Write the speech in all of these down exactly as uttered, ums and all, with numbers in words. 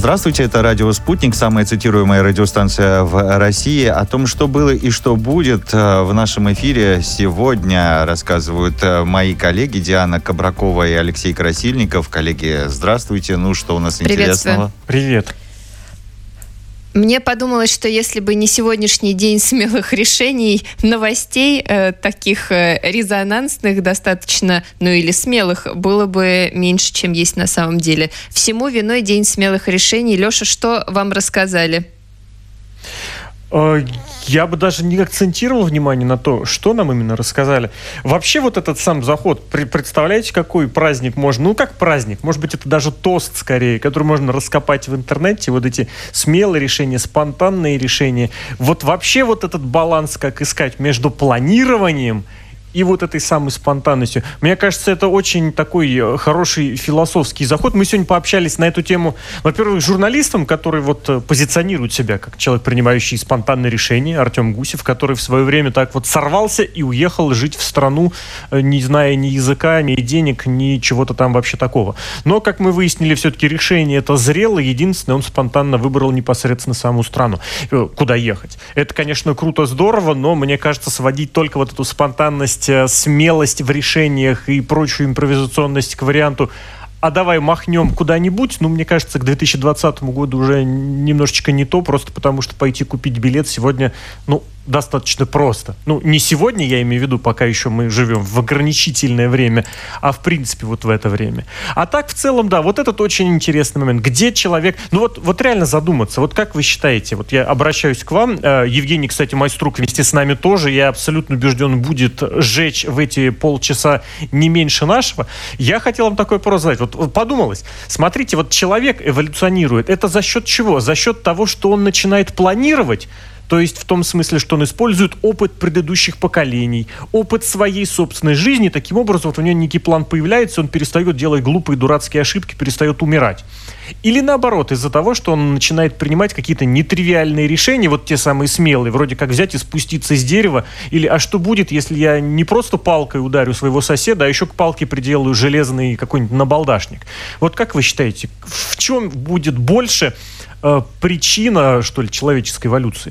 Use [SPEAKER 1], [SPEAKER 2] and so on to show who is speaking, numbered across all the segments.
[SPEAKER 1] Здравствуйте, это радио «Спутник», самая цитируемая радиостанция в России. О том, что было и что будет в нашем эфире сегодня, рассказывают мои коллеги Диана Кабракова и Алексей Красильников. Коллеги, здравствуйте. Ну, что у нас интересного?
[SPEAKER 2] Привет.
[SPEAKER 3] Мне подумалось, что если бы не сегодняшний день смелых решений, новостей э, таких э, резонансных достаточно, ну или смелых, было бы меньше, чем есть на самом деле. Всему виной день смелых решений. Леша, что вам рассказали?
[SPEAKER 2] Я бы даже не акцентировал внимание на то, что нам именно рассказали. Вообще вот этот сам заход, представляете, какой праздник можно? Ну, как праздник? Может быть, это даже тост скорее, который можно раскопать в интернете. Вот эти смелые решения, спонтанные решения. Вот вообще вот этот баланс, как искать между планированием и вот этой самой спонтанностью. Мне кажется, это очень такой хороший философский заход. Мы сегодня пообщались на эту тему, во-первых, с журналистом, который вот позиционирует себя как человек, принимающий спонтанные решения, Артем Гусев, который в свое время так вот сорвался и уехал жить в страну, не зная ни языка, ни денег, ни чего-то там вообще такого. Но, как мы выяснили, все-таки решение это зрело. Единственное, он спонтанно выбрал непосредственно саму страну, куда ехать. Это, конечно, круто, здорово, но, мне кажется, сводить только вот эту спонтанность, смелость в решениях и прочую импровизационность к варианту «а давай махнем куда-нибудь», ну, мне кажется, к две тысячи двадцатому году уже немножечко не то, просто потому что пойти купить билет сегодня, ну, достаточно просто. Ну, не сегодня, я имею в виду, пока еще мы живем в ограничительное время, а в принципе вот в это время. А так, в целом, да, вот этот очень интересный момент. Где человек... Ну, вот, вот реально задуматься. Вот как вы считаете? Вот я обращаюсь к вам. Евгений, кстати, Майструк вместе с нами тоже. Я абсолютно убежден, будет сжечь в эти полчаса не меньше нашего. Я хотел вам такой вопрос задать. Вот подумалось. Смотрите, вот человек эволюционирует. Это за счет чего? За счет того, что он начинает планировать. То есть в том смысле, что он использует опыт предыдущих поколений, опыт своей собственной жизни. Таким образом, вот у него некий план появляется, он перестает делать глупые, дурацкие ошибки, перестает умирать. Или наоборот, из-за того, что он начинает принимать какие-то нетривиальные решения, вот те самые смелые, вроде как взять и спуститься с дерева, или а что будет, если я не просто палкой ударю своего соседа, а еще к палке приделаю железный какой-нибудь набалдашник. Вот как вы считаете, в чем будет больше э, причина, что ли, человеческой эволюции?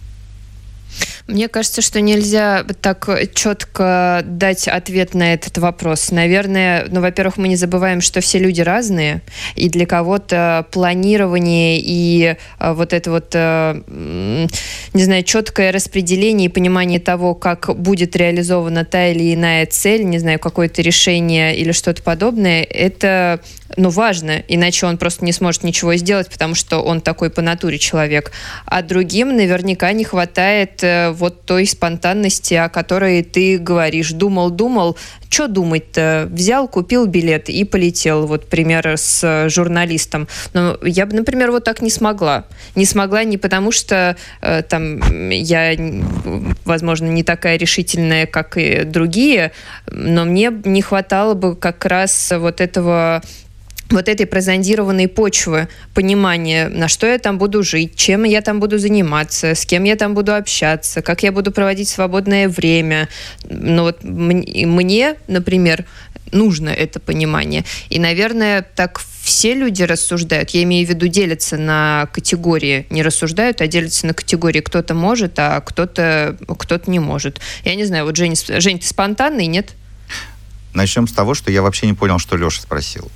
[SPEAKER 3] Мне кажется, что нельзя так четко дать ответ на этот вопрос. Наверное, ну, во-первых, мы не забываем, что все люди разные, и для кого-то планирование и а, вот это вот, а, не знаю, четкое распределение и понимание того, как будет реализована та или иная цель, не знаю, какое-то решение или что-то подобное, это, ну, важно, иначе он просто не сможет ничего сделать, потому что он такой по натуре человек. А другим наверняка не хватает вот той спонтанности, о которой ты говоришь. Думал-думал, что думать-то? Взял, купил билет и полетел. Вот пример с журналистом. Но я бы, например, вот так не смогла. Не смогла не потому, что э, там я, возможно, не такая решительная, как и другие, но мне не хватало бы как раз вот этого... вот этой прозондированной почвы, понимания, на что я там буду жить, чем я там буду заниматься, с кем я там буду общаться, как я буду проводить свободное время. Ну вот мне, например, нужно это понимание. И, наверное, так все люди рассуждают. Я имею в виду, делятся на категории. Не рассуждают, а делятся на категории. Кто-то может, а кто-то, кто-то не может. Я не знаю, вот Жень, Жень, ты спонтанный, нет?
[SPEAKER 1] Начнем с того, что я вообще не понял, что Леша спросил.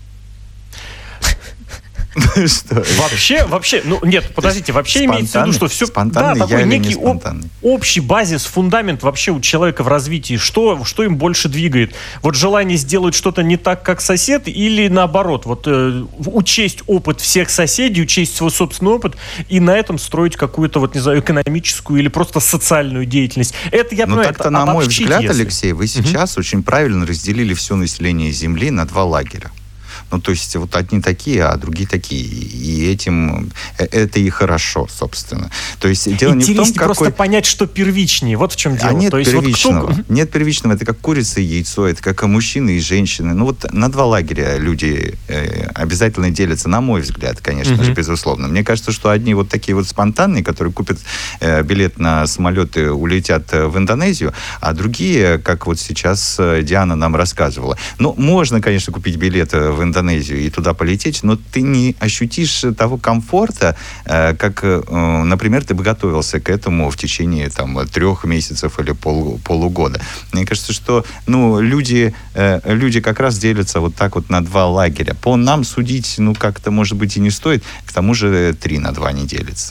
[SPEAKER 2] Вообще, вообще, ну нет, подождите, вообще имеется в виду, что все, да, такой некий об, общий базис, фундамент вообще у человека в развитии, что, что им больше двигает. Вот желание сделать что-то не так, как сосед, или наоборот, вот э, учесть опыт всех соседей, учесть свой собственный опыт и на этом строить какую-то, вот не знаю, экономическую или просто социальную деятельность. Это я понимаю,
[SPEAKER 1] так-то, на мой взгляд, если... Алексей, вы сейчас угу. очень правильно разделили все население Земли на два лагеря. Ну, то есть, вот одни такие, а другие такие. И этим... Это и хорошо, собственно. То есть, дело
[SPEAKER 2] Интереснее
[SPEAKER 1] не в том, какой...
[SPEAKER 2] просто понять, что первичнее. Вот в чем дело.
[SPEAKER 1] А нет
[SPEAKER 2] то есть,
[SPEAKER 1] первичного.
[SPEAKER 2] Вот кто...
[SPEAKER 1] Нет первичного. Это как курица и яйцо. Это как и мужчины и женщины. Ну, вот на два лагеря люди э, обязательно делятся, на мой взгляд, конечно uh-huh. же, безусловно. Мне кажется, что одни вот такие вот спонтанные, которые купят э, билет на самолет и улетят в Индонезию, а другие, как вот сейчас Диана нам рассказывала. Ну, можно, конечно, купить билет в Индонезию, Индонезию и туда полететь, но ты не ощутишь того комфорта, как, например, ты бы готовился к этому в течение там, трех месяцев или пол, полугода. Мне кажется, что ну, люди, люди как раз делятся вот так вот на два лагеря. По нам судить, ну, как-то, может быть, и не стоит. К тому же три на два не делится.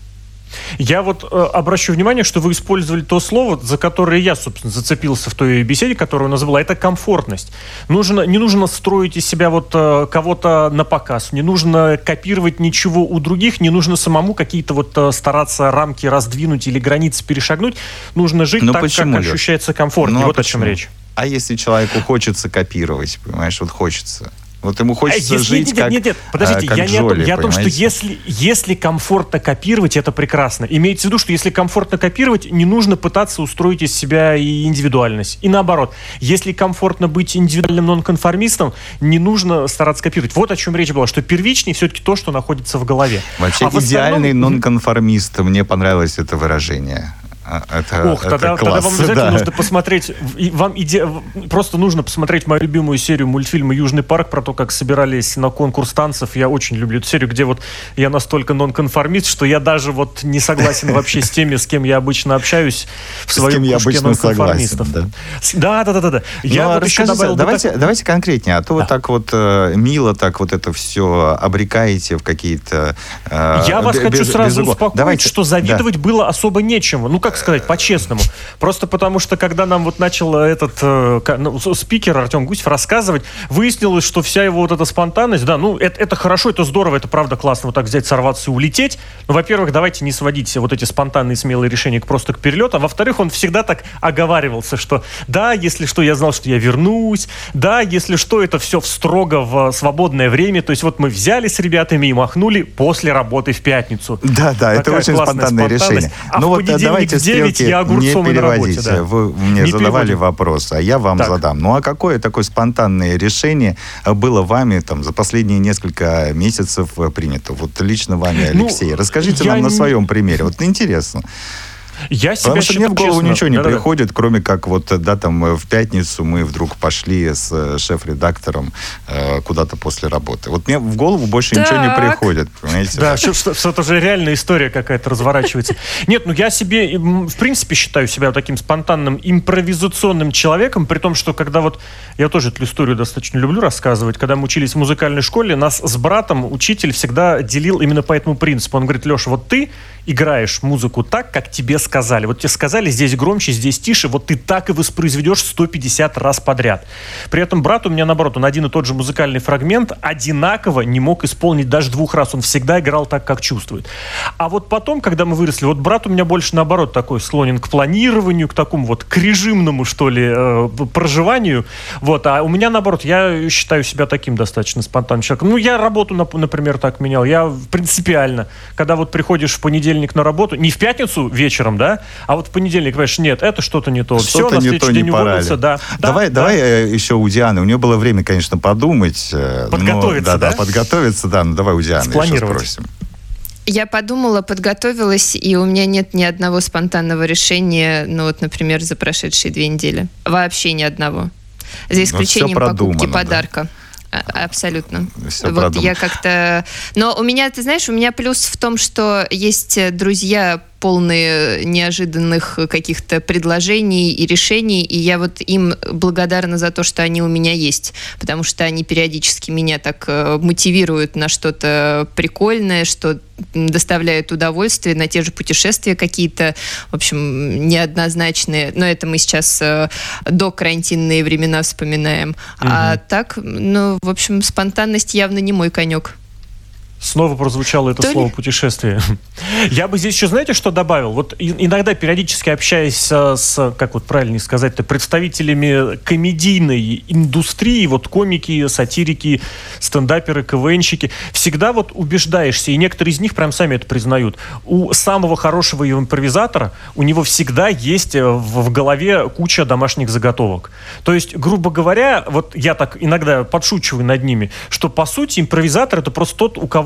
[SPEAKER 2] Я вот э, обращу внимание, что вы использовали то слово, за которое я, собственно, зацепился в той беседе, которую называла, это комфортность. Нужно, не нужно строить из себя вот э, кого-то на показ, не нужно копировать ничего у других, не нужно самому какие-то вот э, стараться рамки раздвинуть или границы перешагнуть. Нужно жить
[SPEAKER 1] Но
[SPEAKER 2] так,
[SPEAKER 1] почему,
[SPEAKER 2] как
[SPEAKER 1] Леш?
[SPEAKER 2] ощущается комфортно.
[SPEAKER 1] Ну, а
[SPEAKER 2] вот
[SPEAKER 1] почему?
[SPEAKER 2] О чем речь.
[SPEAKER 1] А если человеку хочется копировать, понимаешь, вот хочется... Вот ему хочется
[SPEAKER 2] если,
[SPEAKER 1] жить
[SPEAKER 2] нет,
[SPEAKER 1] как
[SPEAKER 2] нет, нет, подождите,
[SPEAKER 1] как
[SPEAKER 2] я, не
[SPEAKER 1] Джоли,
[SPEAKER 2] о том, я о том, что
[SPEAKER 1] понимаете?
[SPEAKER 2] если, если комфортно копировать, это прекрасно. Имеется в виду, что если комфортно копировать, не нужно пытаться устроить из себя и индивидуальность. И наоборот, если комфортно быть индивидуальным нонконформистом, не нужно стараться копировать. Вот о чем речь была, что первичнее все-таки то, что находится в голове.
[SPEAKER 1] Вообще
[SPEAKER 2] а
[SPEAKER 1] идеальный
[SPEAKER 2] остальном...
[SPEAKER 1] нонконформист, мне понравилось это выражение. Это,
[SPEAKER 2] Ох,
[SPEAKER 1] это
[SPEAKER 2] тогда,
[SPEAKER 1] класс,
[SPEAKER 2] тогда вам обязательно
[SPEAKER 1] да.
[SPEAKER 2] нужно посмотреть, вам иде... просто нужно посмотреть мою любимую серию мультфильма «Южный парк» про то, как собирались на конкурс танцев. Я очень люблю эту серию, где вот я настолько нонконформист, что я даже вот не согласен вообще с теми, с кем я обычно общаюсь в своем кружке нонконформистов. Да, да, да, да, да. Я вот еще добавил...
[SPEAKER 1] Давайте,
[SPEAKER 2] так...
[SPEAKER 1] давайте конкретнее, а то
[SPEAKER 2] да.
[SPEAKER 1] вы так вот э, мило так вот это все обрекаете в какие-то... Э,
[SPEAKER 2] я вас
[SPEAKER 1] без,
[SPEAKER 2] хочу сразу
[SPEAKER 1] без
[SPEAKER 2] успокоить,
[SPEAKER 1] давайте.
[SPEAKER 2] что завидовать
[SPEAKER 1] да.
[SPEAKER 2] было особо нечему. Ну, как сказать, по-честному. Просто потому, что когда нам вот начал этот э, ну, спикер Артем Гусев рассказывать, выяснилось, что вся его вот эта спонтанность, да, ну, это, это хорошо, это здорово, это правда классно, вот так взять, сорваться и улететь. Но, во-первых, давайте не сводить все вот эти спонтанные, смелые решения просто к перелету. А во-вторых, он всегда так оговаривался, что да, если что, я знал, что я вернусь, да, если что, это все строго в свободное время. То есть вот мы взяли с ребятами и махнули после работы в пятницу.
[SPEAKER 1] Да, да, это очень спонтанное решение.
[SPEAKER 2] А
[SPEAKER 1] ну
[SPEAKER 2] в
[SPEAKER 1] вот
[SPEAKER 2] понедельник
[SPEAKER 1] давайте
[SPEAKER 2] в девять я огурцом
[SPEAKER 1] не
[SPEAKER 2] и на работе. Да.
[SPEAKER 1] Вы мне
[SPEAKER 2] не
[SPEAKER 1] задавали
[SPEAKER 2] переводим.
[SPEAKER 1] вопрос, а я вам
[SPEAKER 2] так.
[SPEAKER 1] задам. Ну а какое такое спонтанное решение было вами там за последние несколько месяцев принято? Вот лично вами, Алексей. Ну, Расскажите нам не... на своем примере. Вот интересно.
[SPEAKER 2] Я себя
[SPEAKER 1] Потому что
[SPEAKER 2] считаю,
[SPEAKER 1] мне в голову
[SPEAKER 2] честно,
[SPEAKER 1] ничего не
[SPEAKER 2] да-да-да.
[SPEAKER 1] приходит, кроме как вот, да, там в пятницу мы вдруг пошли с шеф-редактором э, куда-то после работы. Вот мне в голову больше
[SPEAKER 3] так.
[SPEAKER 1] ничего не приходит, понимаете?
[SPEAKER 2] Да, что, что, что это уже реальная история какая-то разворачивается. Нет, ну я себе, в принципе, считаю себя таким спонтанным, импровизационным человеком, при том, что когда вот, я тоже эту историю достаточно люблю рассказывать, когда мы учились в музыкальной школе, нас с братом учитель всегда делил именно по этому принципу. Он говорит: Леша, вот ты играешь музыку так, как тебе сказали. Вот тебе сказали, здесь громче, здесь тише, вот ты так и воспроизведешь сто пятьдесят раз подряд. При этом брат у меня, наоборот, он один и тот же музыкальный фрагмент одинаково не мог исполнить даже двух раз. Он всегда играл так, как чувствует. А вот потом, когда мы выросли, вот брат у меня больше, наоборот, такой склонен к планированию, к такому вот, к режимному, что ли, э, проживанию. Вот. А у меня, наоборот, я считаю себя таким достаточно спонтанным человеком. Ну, я работу, например, так менял. Я принципиально, когда вот приходишь в понедельник на работу, не в пятницу вечером, да, а вот в понедельник, понимаешь, нет, это что-то не то.
[SPEAKER 1] Что-то
[SPEAKER 2] Все, на
[SPEAKER 1] не
[SPEAKER 2] следующий
[SPEAKER 1] то,
[SPEAKER 2] день
[SPEAKER 1] не
[SPEAKER 2] уволился, да.
[SPEAKER 1] Давай,
[SPEAKER 2] да,
[SPEAKER 1] давай
[SPEAKER 2] да.
[SPEAKER 1] еще у Дианы. У нее было время, конечно, подумать.
[SPEAKER 2] Подготовиться,
[SPEAKER 1] но, да,
[SPEAKER 2] да?
[SPEAKER 1] да, подготовиться, да. Ну, давай у Дианы еще спросим.
[SPEAKER 3] Я подумала, подготовилась, и у меня нет ни одного спонтанного решения, ну вот, например, за прошедшие две недели. Вообще ни одного. За исключением покупки подарка. Да? Абсолютно.
[SPEAKER 1] Все
[SPEAKER 3] вот
[SPEAKER 1] продумано.
[SPEAKER 3] я как-то... Но у меня, ты знаешь, у меня плюс в том, что есть друзья, полные неожиданных каких-то предложений и решений, и я вот им благодарна за то, что они у меня есть, потому что они периодически меня так э, мотивируют на что-то прикольное, что доставляет удовольствие, на те же путешествия какие-то, в общем, неоднозначные, но это мы сейчас э, до карантинные времена вспоминаем. Угу. А так, ну, в общем, спонтанность явно не мой конек.
[SPEAKER 2] Снова прозвучало это
[SPEAKER 3] То
[SPEAKER 2] слово
[SPEAKER 3] ли...
[SPEAKER 2] «путешествие». Я бы здесь еще, знаете, что добавил? Вот иногда, периодически общаясь с, как вот правильно сказать-то, представителями комедийной индустрии, вот комики, сатирики, стендаперы, КВНщики, всегда вот убеждаешься, и некоторые из них прям сами это признают, у самого хорошего импровизатора у него всегда есть в, в голове куча домашних заготовок. То есть, грубо говоря, вот я так иногда подшучиваю над ними, что, по сути, импровизатор — это просто тот, у кого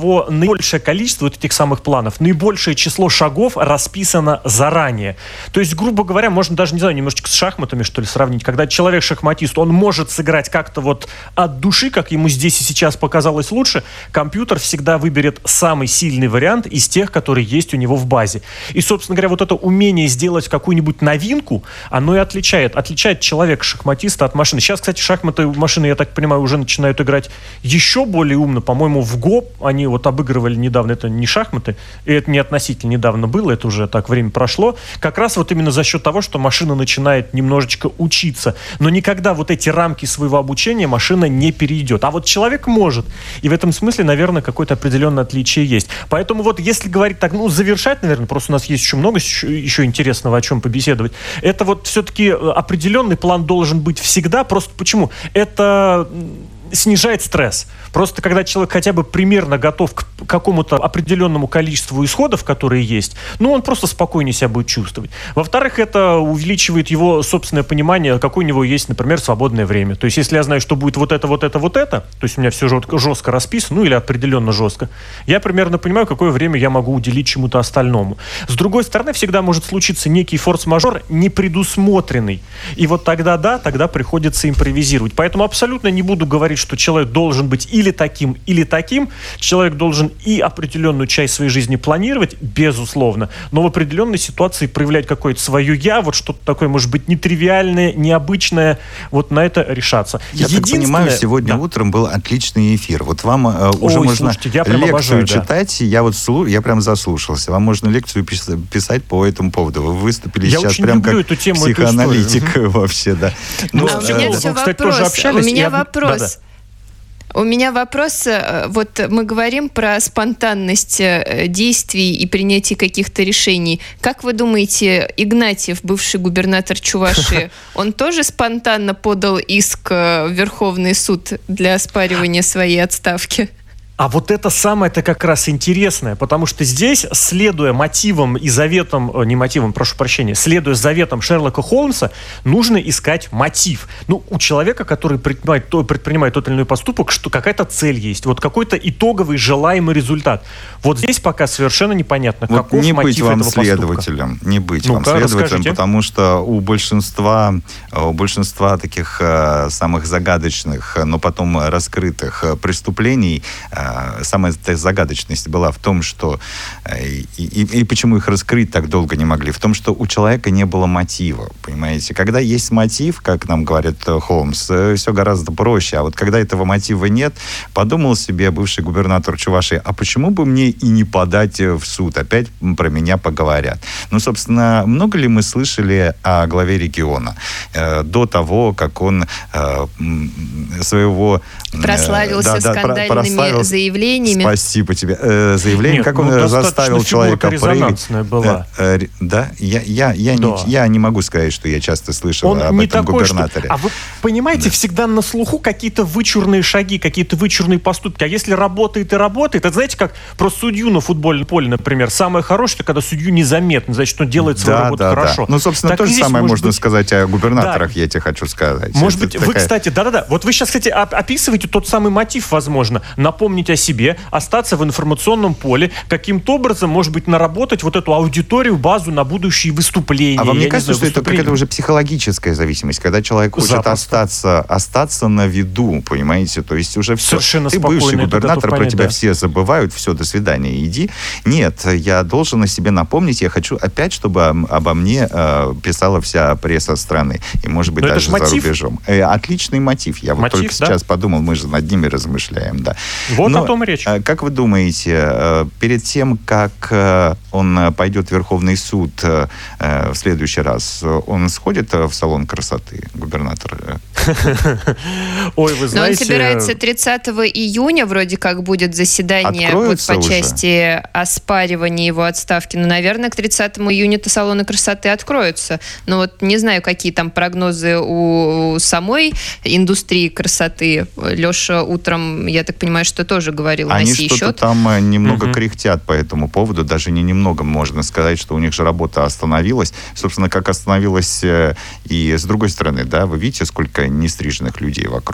[SPEAKER 2] того, наибольшее количество вот этих самых планов, наибольшее число шагов расписано заранее. То есть, грубо говоря, можно даже, не знаю, немножечко с шахматами, что ли, сравнить. Когда человек-шахматист, он может сыграть как-то вот от души, как ему здесь и сейчас показалось лучше, компьютер всегда выберет самый сильный вариант из тех, которые есть у него в базе. И, собственно говоря, вот это умение сделать какую-нибудь новинку, оно и отличает. Отличает человека-шахматиста от машины. Сейчас, кстати, шахматы машины, я так понимаю, уже начинают играть еще более умно. По-моему, в Го они вот обыгрывали недавно, это не шахматы, и это не относительно недавно было, это уже так время прошло. Как раз вот именно за счет того, что машина начинает немножечко учиться. Но никогда вот эти рамки своего обучения машина не перейдет. А вот человек может. И в этом смысле, наверное, какое-то определенное отличие есть. Поэтому вот если говорить так, ну, завершать, наверное, просто у нас есть еще много еще, еще интересного, о чем побеседовать. Это вот все-таки определенный план должен быть всегда. Просто почему? Это снижает стресс. Просто когда человек хотя бы примерно готов к какому-то определенному количеству исходов, которые есть, ну, он просто спокойнее себя будет чувствовать. Во-вторых, это увеличивает его собственное понимание, какое у него есть, например, свободное время. То есть, если я знаю, что будет вот это, вот это, вот это, то есть у меня все жестко расписано, ну, или определенно жестко, я примерно понимаю, какое время я могу уделить чему-то остальному. С другой стороны, всегда может случиться некий форс-мажор, непредусмотренный. И вот тогда, да, тогда приходится импровизировать. Поэтому абсолютно не буду говорить, что человек должен быть или таким, или таким. Человек должен и определенную часть своей жизни планировать, безусловно, но в определенной ситуации проявлять какое-то свое «я», вот что-то такое, может быть, нетривиальное, необычное, вот на это решаться.
[SPEAKER 1] Я так понимаю, сегодня да. утром был отличный эфир. Вот вам э, уже Ой, можно слушайте, я лекцию обожаю, читать, да. я вот слу... я прям заслушался. Вам можно лекцию пис- писать по этому поводу. Вы выступили я сейчас прям как эту тему, психоаналитик вообще, да.
[SPEAKER 3] Ну, а у меня все вопрос. У меня вопрос. Да, да. У меня вопрос, вот мы говорим про спонтанность действий и принятие каких-то решений. Как вы думаете, Игнатьев, бывший губернатор Чувашии, он тоже спонтанно подал иск в Верховный суд для оспаривания своей отставки?
[SPEAKER 2] А вот это самое-то как раз интересное, потому что здесь, следуя мотивам и заветам, не мотивам, прошу прощения, следуя заветам Шерлока Холмса, нужно искать мотив. Ну, у человека, который предпринимает, то, предпринимает тот или иной поступок, что какая-то цель есть, вот какой-то итоговый желаемый результат. Вот здесь пока совершенно непонятно, вот каков
[SPEAKER 1] не
[SPEAKER 2] мотив
[SPEAKER 1] этого
[SPEAKER 2] поступка.
[SPEAKER 1] Не быть вам следователем, не быть
[SPEAKER 2] ну,
[SPEAKER 1] вам следователем, расскажите. Потому что у большинства, у большинства таких э, самых загадочных, но потом раскрытых преступлений самая загадочность была в том, что и, и, и почему их раскрыть так долго не могли, в том, что у человека не было мотива, понимаете? Когда есть мотив, как нам говорит Холмс, все гораздо проще, а вот когда этого мотива нет, подумал себе бывший губернатор Чувашии, а почему бы мне и не подать в суд? Опять про меня поговорят. Ну, собственно, много ли мы слышали о главе региона э, до того, как он э, своего...
[SPEAKER 3] Прославился
[SPEAKER 1] э, да,
[SPEAKER 3] скандальными
[SPEAKER 1] да, прославился,
[SPEAKER 3] заявлениями.
[SPEAKER 1] Спасибо тебе. Э, заявление,
[SPEAKER 2] Нет,
[SPEAKER 1] как
[SPEAKER 2] ну,
[SPEAKER 1] он заставил человека прыгать.
[SPEAKER 2] Была.
[SPEAKER 1] Э, э, да, я, я, я, да. Не, я не могу сказать, что я часто слышал
[SPEAKER 2] он
[SPEAKER 1] об
[SPEAKER 2] не
[SPEAKER 1] этом
[SPEAKER 2] такой,
[SPEAKER 1] губернаторе.
[SPEAKER 2] Что... А вы понимаете, да. всегда на слуху какие-то вычурные шаги, какие-то вычурные поступки. А если работает и работает, это знаете, как про судью на футбольном поле, например. Самое хорошее, это когда судью незаметно, значит, он делает свою да, работу
[SPEAKER 1] да,
[SPEAKER 2] хорошо.
[SPEAKER 1] Да. Ну, собственно, так то же самое можно быть... сказать о губернаторах, да. я тебе хочу сказать.
[SPEAKER 2] Может
[SPEAKER 1] это
[SPEAKER 2] быть,
[SPEAKER 1] такая...
[SPEAKER 2] вы, кстати, да-да-да, вот вы сейчас, кстати, описываете тот самый мотив, возможно, напомнить о себе, остаться в информационном поле, каким-то образом, может быть, наработать вот эту аудиторию, базу на будущие выступления.
[SPEAKER 1] А вам не кажется, знаю, что это какая-то уже психологическая зависимость, когда человек хочет остаться, остаться на виду, понимаете? То есть уже все.
[SPEAKER 2] Совершенно
[SPEAKER 1] ты бывший губернатор, про
[SPEAKER 2] понять,
[SPEAKER 1] тебя
[SPEAKER 2] да.
[SPEAKER 1] все забывают, все, до свидания, иди. Нет, я должен о себе напомнить, я хочу опять, чтобы обо мне э, писала вся пресса страны. И, может быть, Но даже за мотив. рубежом. Э, отличный мотив. Я мотив, вот только да? сейчас подумал, мы же над ними размышляем, да.
[SPEAKER 2] Вот
[SPEAKER 1] Но,
[SPEAKER 2] о том и речь.
[SPEAKER 1] Э, как вы думаете, перед тем, как он пойдет в Верховный суд в следующий раз, он сходит в салон красоты, губернатор?
[SPEAKER 3] Ой, вы знаете... Но он собирается тридцатого июня, вроде как будет заседание вот по части оспаривания его отставки. Ну, наверное, к тридцатому июня-то салоны красоты откроются. Но вот не знаю, какие там прогнозы у самой индустрии красоты. Леша утром, я так понимаю, что тоже говорил на сей счет.
[SPEAKER 1] Они что-то там немного угу. кряхтят по этому поводу, даже не немного, можно сказать, что у них же работа остановилась. Собственно, как остановилась и с другой стороны, да, вы видите, сколько нестриженных людей вокруг.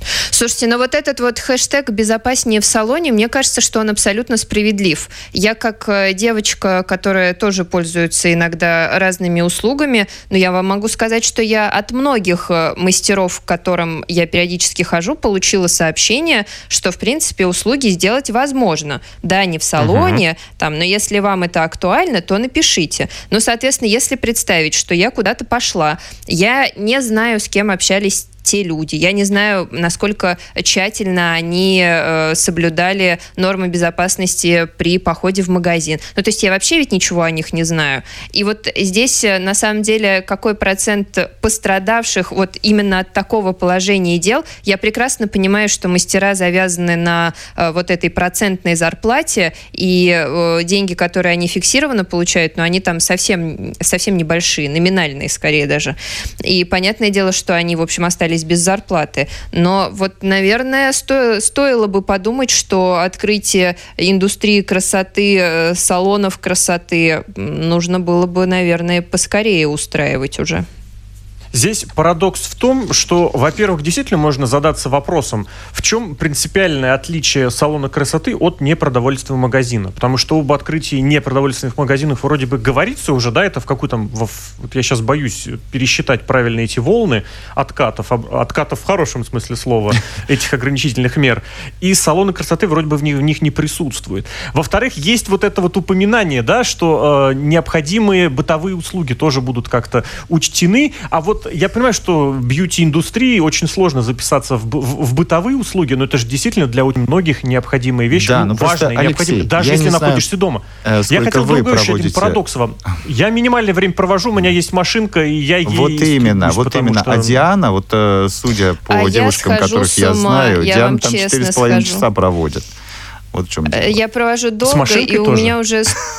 [SPEAKER 3] Слушайте, ну вот этот вот хэштег «безопаснее в салоне», мне кажется, что он абсолютно справедлив. Я как девочка, которая тоже пользуется иногда разными услугами, но я вам могу сказать, что я от многих мастеров, к которым я периодически хожу, получила сообщение, что, в принципе, услуги сделать возможно. Да, не в салоне, uh-huh. там, но если вам это актуально, то напишите. Ну, соответственно, если представить, что я куда-то пошла, я не знаю, с кем общались те люди. Я не знаю, насколько тщательно они э, соблюдали нормы безопасности при походе в магазин. Ну, то есть я вообще ведь ничего о них не знаю. И вот здесь, на самом деле, какой процент пострадавших вот именно от такого положения дел, я прекрасно понимаю, что мастера завязаны на э, вот этой процентной зарплате, и э, деньги, которые они фиксированно получают, но они там совсем, совсем небольшие, номинальные скорее даже. И понятное дело, что они, в общем, остались без зарплаты. Но вот, наверное, сто, стоило бы подумать, что открытие индустрии красоты, салонов красоты нужно было бы, наверное, поскорее устраивать уже.
[SPEAKER 2] Здесь парадокс в том, что, во-первых, действительно можно задаться вопросом, в чем принципиальное отличие салона красоты от непродовольственного магазина. Потому что об открытии непродовольственных магазинов вроде бы говорится уже, да, это в какой-то... Вот я сейчас боюсь пересчитать правильно эти волны откатов, откатов в хорошем смысле слова, этих ограничительных мер. И салоны красоты вроде бы в них, в них не присутствуют. Во-вторых, есть вот это вот упоминание, да, что э, необходимые бытовые услуги тоже будут как-то учтены, а вот я понимаю, что бьюти-индустрии очень сложно записаться в, в, в бытовые услуги, но это же действительно для очень многих необходимые вещи,
[SPEAKER 1] да,
[SPEAKER 2] ну, важные,
[SPEAKER 1] Алексей,
[SPEAKER 2] необходимые, даже если находишься дома.
[SPEAKER 1] Э,
[SPEAKER 2] я хотел другой еще один парадокс вам. Я минимальное время провожу, у меня есть машинка, и я ей
[SPEAKER 1] Вот именно,
[SPEAKER 2] стремлюсь,
[SPEAKER 1] вот именно.
[SPEAKER 2] Что...
[SPEAKER 1] А Диана, вот судя по
[SPEAKER 3] а
[SPEAKER 1] девушкам,
[SPEAKER 3] я
[SPEAKER 1] которых я знаю,
[SPEAKER 3] я
[SPEAKER 1] Диана там четыре с половиной часа проводит. Вот в чем дело.
[SPEAKER 3] Я провожу долго, и у
[SPEAKER 2] тоже?
[SPEAKER 3] меня уже...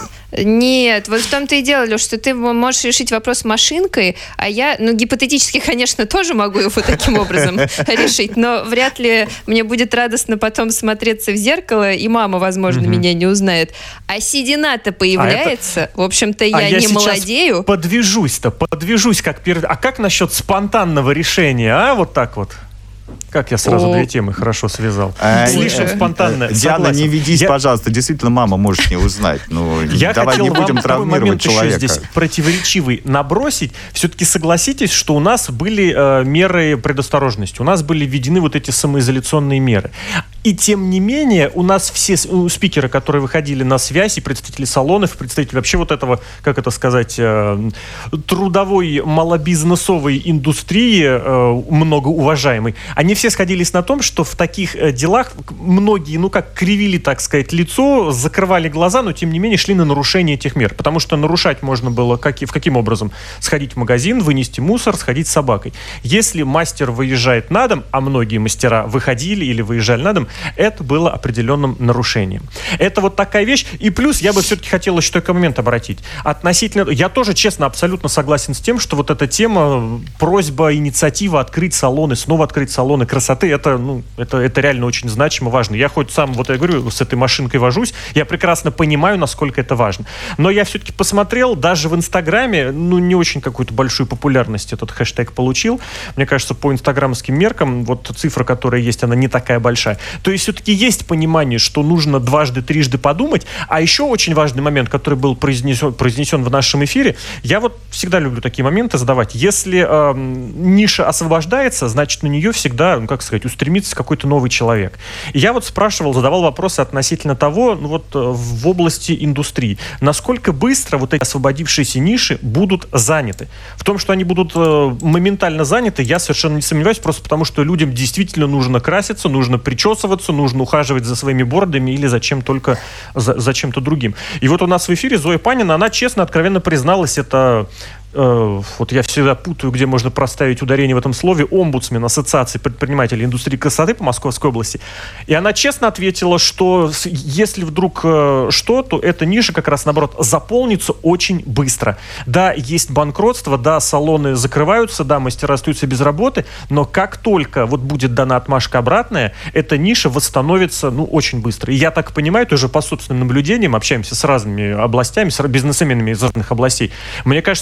[SPEAKER 3] Нет, вот в том-то и дело, Леш, что ты можешь решить вопрос машинкой, а я, ну, гипотетически, конечно, тоже могу его таким образом решить, но вряд ли мне будет радостно потом смотреться в зеркало, и мама, возможно, mm-hmm. меня не узнает. А седина-то появляется, а это... в общем-то, я, а я не молодею.
[SPEAKER 2] подвяжусь-то, подвяжусь, как перед... А как насчет спонтанного решения, а? Вот так вот. Как я сразу О. две темы хорошо связал. А, Слишком спонтанно.
[SPEAKER 1] Диана,
[SPEAKER 2] согласен.
[SPEAKER 1] не ведись, я... пожалуйста. Действительно, мама может не узнать. Ну, я давай не будем травмировать человека.
[SPEAKER 2] Еще здесь противоречивый набросить. Все-таки согласитесь, что у нас были э, меры предосторожности. У нас были введены вот эти самоизоляционные меры. И тем не менее, у нас все спикеры, которые выходили на связь, и представители салонов, представители вообще вот этого, как это сказать, э, трудовой малобизнесовой индустрии, э, многоуважаемой, они все сходились на том, что в таких э, делах многие, ну как, кривили, так сказать, лицо, закрывали глаза, но тем не менее шли на нарушение этих мер. Потому что нарушать можно было как, в каким образом? Сходить в магазин, вынести мусор, сходить с собакой. Если мастер выезжает на дом, а многие мастера выходили или выезжали на дом, это было определенным нарушением. Это вот такая вещь. И плюс я бы все-таки хотел еще такой момент обратить. Относительно... Я тоже, честно, абсолютно согласен с тем, что вот эта тема, просьба, инициатива открыть салоны, снова открыть салоны красоты, это, ну, это, это реально очень значимо, важно. Я хоть сам, вот я говорю, с этой машинкой вожусь, я прекрасно понимаю, насколько это важно. Но я все-таки посмотрел, даже в Инстаграме, ну, не очень какую-то большую популярность этот хэштег получил. Мне кажется, по инстаграмским меркам, вот цифра, которая есть, она не такая большая. То есть все-таки есть понимание, что нужно дважды, трижды подумать. А еще очень важный момент, который был произнесен, произнесен в нашем эфире, я вот всегда люблю такие моменты задавать. Если э, ниша освобождается, значит, на нее всегда, ну, как сказать, устремится какой-то новый человек. И я вот спрашивал, задавал вопросы относительно того, ну вот в области индустрии, насколько быстро вот эти освободившиеся ниши будут заняты. В том, что они будут э, моментально заняты, я совершенно не сомневаюсь, просто потому что людям действительно нужно краситься, нужно причесываться, нужно ухаживать за своими бородами или за чем только за, за чем-то другим. И вот у нас в эфире Зоя Панина, она честно, откровенно призналась, это э, вот я всегда путаю, где можно проставить ударение в этом слове, омбудсмен Ассоциации предпринимателей индустрии красоты по Московской области. И она честно ответила, что если вдруг э, что, то эта ниша как раз, наоборот, заполнится очень быстро. Да, есть банкротство, да, салоны закрываются, да, мастера остаются без работы, но как только вот будет дана отмашка обратная, эта ниша восстановится, ну, очень быстро. И я так понимаю, тоже по собственным наблюдениям, общаемся с разными областями, с бизнесменами из разных областей, мне кажется, это будет одна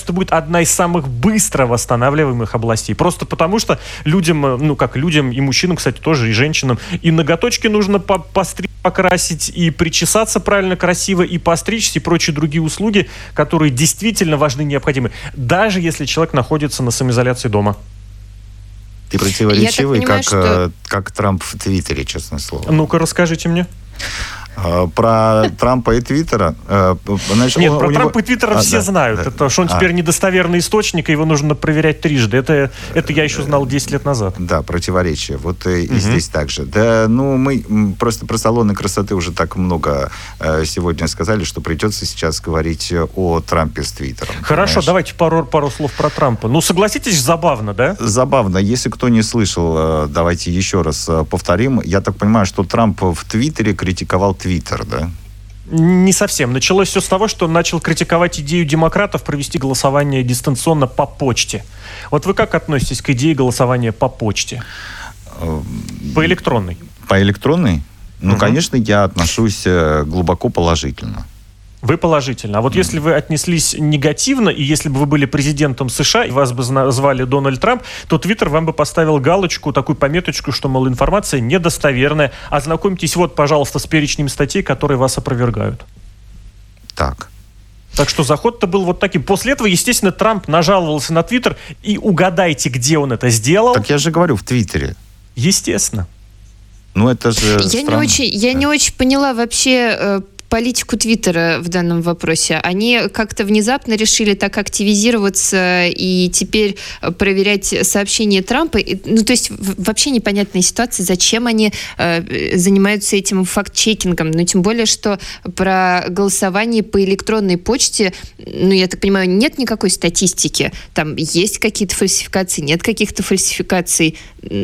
[SPEAKER 2] одна из самых быстро восстанавливаемых областей. Просто потому, что людям, ну как людям и мужчинам, кстати, тоже, и женщинам, и ноготочки нужно постричь, покрасить, и причесаться правильно, красиво, и постричься, и прочие другие услуги, которые действительно важны и необходимы, даже если человек находится на самоизоляции дома.
[SPEAKER 1] Ты противоречивый,
[SPEAKER 3] понимаю,
[SPEAKER 1] как,
[SPEAKER 3] что...
[SPEAKER 1] как Трамп в Твиттере, честное слово.
[SPEAKER 2] Ну-ка, расскажите мне.
[SPEAKER 1] Про Трампа и Твиттера.
[SPEAKER 2] Значит, Нет, он, про Трампа него... и Твиттера а, все да, знают. Да, это, что он а. теперь недостоверный источник, и его нужно проверять трижды. Это, это я еще знал десять лет назад.
[SPEAKER 1] Да, противоречие. Вот и, угу. и здесь также. Да, ну, мы просто про салоны красоты уже так много э, сегодня сказали, что придется сейчас говорить о Трампе с Твиттером.
[SPEAKER 2] Хорошо, понимаешь? Давайте пару, пару слов про Трампа. Ну, согласитесь, забавно, да?
[SPEAKER 1] Забавно. Если кто не слышал, давайте еще раз повторим. Я так понимаю, что Трамп в Твиттере критиковал Твиттер, да?
[SPEAKER 2] Не совсем. Началось все с того, что он начал критиковать идею демократов провести голосование дистанционно по почте. Вот вы как относитесь к идее голосования по почте? По электронной?
[SPEAKER 1] По электронной? Ну, угу. конечно, я отношусь глубоко положительно.
[SPEAKER 2] Вы положительно. А вот mm. если вы отнеслись негативно, и если бы вы были президентом США, и вас бы звали Дональд Трамп, то Твиттер вам бы поставил галочку, такую пометочку, что, мол, информация недостоверная. Ознакомьтесь, вот, пожалуйста, с перечнем статей, которые вас опровергают.
[SPEAKER 1] Так.
[SPEAKER 2] Так что заход-то был вот таким. После этого, естественно, Трамп нажаловался на Твиттер, и угадайте, где он это сделал.
[SPEAKER 1] Так я же говорю, в Твиттере.
[SPEAKER 2] Естественно.
[SPEAKER 1] Ну, это же
[SPEAKER 3] Я не очень, я да. не очень поняла вообще... Э, политику Твиттера в данном вопросе. Они как-то внезапно решили так активизироваться и теперь проверять сообщения Трампа. Ну, то есть вообще непонятная ситуация, зачем они э, занимаются этим факт-чекингом. Ну, тем более, что про голосование по электронной почте, ну, я так понимаю, нет никакой статистики. Там есть какие-то фальсификации, нет каких-то фальсификаций.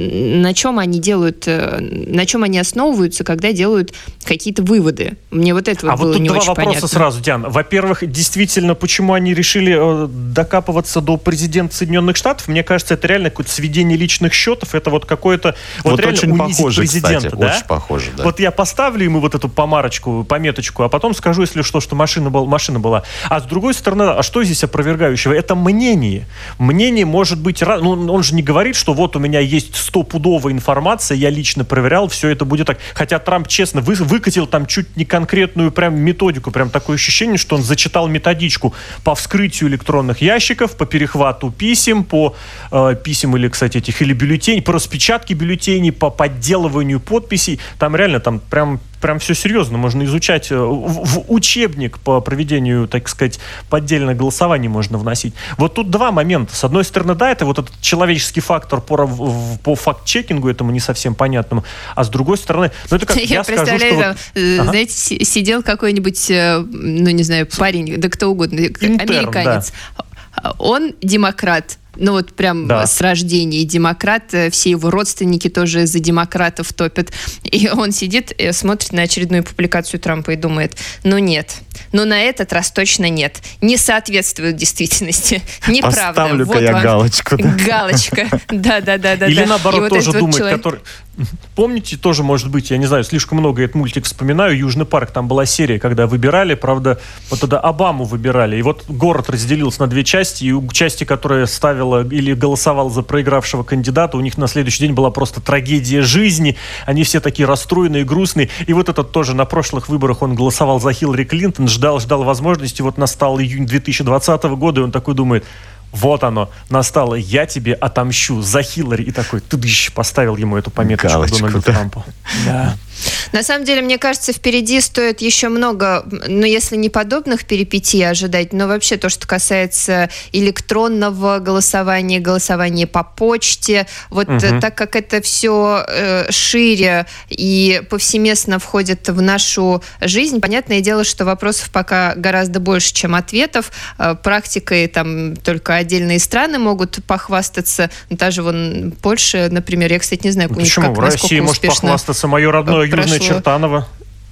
[SPEAKER 3] На чем они делают, на чем они основываются, когда делают какие-то выводы? Мне вот это
[SPEAKER 2] А
[SPEAKER 3] было
[SPEAKER 2] вот тут
[SPEAKER 3] не
[SPEAKER 2] два
[SPEAKER 3] очень
[SPEAKER 2] вопроса
[SPEAKER 3] понятно.
[SPEAKER 2] сразу, Диана. Во-первых, действительно, почему они решили э, докапываться до президента Соединенных Штатов? Мне кажется, это реально какое-то сведение личных счетов. Это вот какое-то...
[SPEAKER 1] Вот, вот
[SPEAKER 2] реально
[SPEAKER 1] очень
[SPEAKER 2] унизить
[SPEAKER 1] похоже,
[SPEAKER 2] президента,
[SPEAKER 1] кстати.
[SPEAKER 2] Да?
[SPEAKER 1] Очень похоже, да.
[SPEAKER 2] Вот я поставлю ему вот эту помарочку, пометочку, а потом скажу, если что, что машина, был, машина была. А с другой стороны, а что здесь опровергающего? Это мнение. Мнение может быть... Ну, он же не говорит, что вот у меня есть стопудовая информация, я лично проверял, все это будет так. Хотя Трамп, честно, вы, выкатил там чуть не конкретную прям методику, прям такое ощущение, что он зачитал методичку по вскрытию электронных ящиков, по перехвату писем, по э, писем или, кстати, этих или бюллетеней, по распечатке бюллетеней, по подделыванию подписей. Там реально там прям Прям все серьезно, можно изучать. В, в учебник по проведению, так сказать, поддельных голосований можно вносить. Вот тут два момента. С одной стороны, да, это вот этот человеческий фактор по, по факт-чекингу, этому не совсем понятному. А с другой стороны, ну это как я,
[SPEAKER 3] я
[SPEAKER 2] скажу,
[SPEAKER 3] что...
[SPEAKER 2] Вот,
[SPEAKER 3] знаете, ага. сидел какой-нибудь, ну не знаю, парень, да кто угодно,
[SPEAKER 2] Интерн,
[SPEAKER 3] американец.
[SPEAKER 2] Да.
[SPEAKER 3] Он демократ. Ну вот прям да. с рождения демократ, все его родственники тоже за демократов топят. И он сидит, смотрит на очередную публикацию Трампа и думает, ну нет, ну на этот раз точно нет. Не соответствует действительности. Неправда.
[SPEAKER 1] Поставлю-ка
[SPEAKER 3] вот
[SPEAKER 1] я
[SPEAKER 3] вам
[SPEAKER 1] галочку. Да?
[SPEAKER 3] Галочка. Да-да-да.
[SPEAKER 2] Или наоборот
[SPEAKER 3] вот
[SPEAKER 2] тоже думает,
[SPEAKER 3] человек...
[SPEAKER 2] который... Помните, тоже, может быть, я не знаю, слишком много этот мультик вспоминаю, «Южный парк», там была серия, когда выбирали, правда, вот тогда Обаму выбирали, и вот город разделился на две части, и у части, которая ставила или голосовала за проигравшего кандидата, у них на следующий день была просто трагедия жизни, они все такие расстроенные, грустные, и вот этот тоже на прошлых выборах он голосовал за Хиллари Клинтон, ждал, ждал возможности, вот настал июнь две тысячи двадцатого года, и он такой думает, вот оно, настало, я тебе отомщу за Хиллари. И такой, ты дыщ, поставил ему эту пометочку
[SPEAKER 1] Галочку,
[SPEAKER 2] Дональду
[SPEAKER 1] да.
[SPEAKER 2] Трампу. Да.
[SPEAKER 3] На самом деле, мне кажется, впереди стоит еще много, ну, если не подобных перипетий ожидать, но вообще то, что касается электронного голосования, голосования по почте, вот угу. так как это все э, шире и повсеместно входит в нашу жизнь, понятное дело, что вопросов пока гораздо больше, чем ответов. Э, практикой там только отдельные страны могут похвастаться. Даже вон Польша, например, я, кстати, не знаю,
[SPEAKER 2] Почему?
[SPEAKER 3] как,
[SPEAKER 2] в России может похвастаться мое родное Южное Чертаново.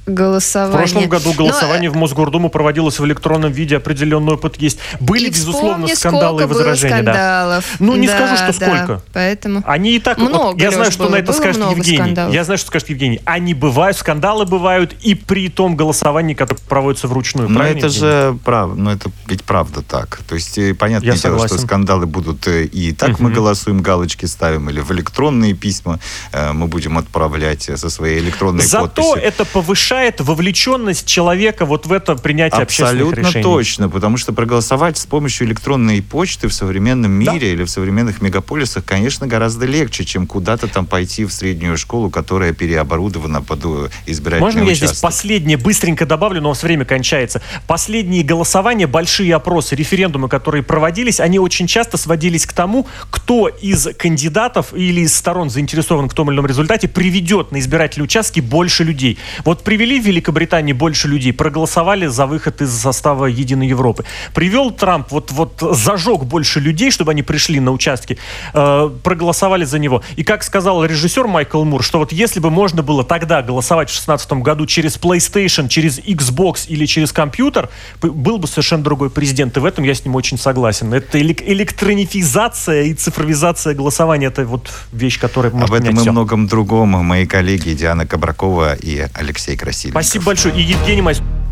[SPEAKER 3] голосование.
[SPEAKER 2] В прошлом году голосование
[SPEAKER 3] Но...
[SPEAKER 2] в Мосгордуму проводилось в электронном виде, определенный опыт есть. Были,
[SPEAKER 3] и
[SPEAKER 2] безусловно,
[SPEAKER 3] вспомни,
[SPEAKER 2] скандалы и возражения.
[SPEAKER 3] Да.
[SPEAKER 2] Ну, не
[SPEAKER 3] да,
[SPEAKER 2] скажу, что
[SPEAKER 3] да,
[SPEAKER 2] сколько.
[SPEAKER 3] Поэтому...
[SPEAKER 2] Они и так...
[SPEAKER 3] Много,
[SPEAKER 2] вот, я знаю, что
[SPEAKER 3] было,
[SPEAKER 2] на это скажет Евгений.
[SPEAKER 3] Скандалов.
[SPEAKER 2] Я знаю, что скажет Евгений. Они бывают, скандалы бывают и при том голосовании, которое проводится вручную.
[SPEAKER 1] Но
[SPEAKER 2] правильно,
[SPEAKER 1] это
[SPEAKER 2] Евгений?
[SPEAKER 1] же правда, но это ведь правда так. То есть, понятное
[SPEAKER 2] Я
[SPEAKER 1] дело,
[SPEAKER 2] согласен.
[SPEAKER 1] что скандалы будут и так uh-huh. мы голосуем, галочки ставим, или в электронные письма мы будем отправлять со своей электронной
[SPEAKER 2] Зато
[SPEAKER 1] подписью.
[SPEAKER 2] Зато это повышает вовлеченность человека вот в это принятие общественных решений.
[SPEAKER 1] Абсолютно точно, потому что проголосовать с помощью электронной почты в современном мире да. или в современных мегаполисах, конечно, гораздо легче, чем куда-то там пойти в среднюю школу, которая переоборудована под избирательный
[SPEAKER 2] Можно
[SPEAKER 1] участок.
[SPEAKER 2] я здесь последнее быстренько добавлю, но у нас время кончается. Последние голосования, большие опросы, референдумы, которые проводились, они очень часто сводились к тому, кто из кандидатов или из сторон заинтересован в том или ином результате приведет на избирательные участки больше людей. Вот привели в Великобритании больше людей, проголосовали за выход из состава Единой Европы. Привел Трамп, вот, вот зажег больше людей, чтобы они пришли на участки, э, проголосовали за него. И как сказал режиссер Майкл Мур, что вот если бы можно было тогда голосовать в шестнадцатом году через PlayStation, через Xbox или через компьютер, был бы совершенно другой президент. И в этом я с ним очень согласен. Это электронифизация и цифровизация голосования. Это вот вещь, которая может
[SPEAKER 1] Об этом и
[SPEAKER 2] все.
[SPEAKER 1] многом другом мои коллеги Диана Кабракова и Алексей Красильников.
[SPEAKER 2] Спасибо большое. И Евгений Майс...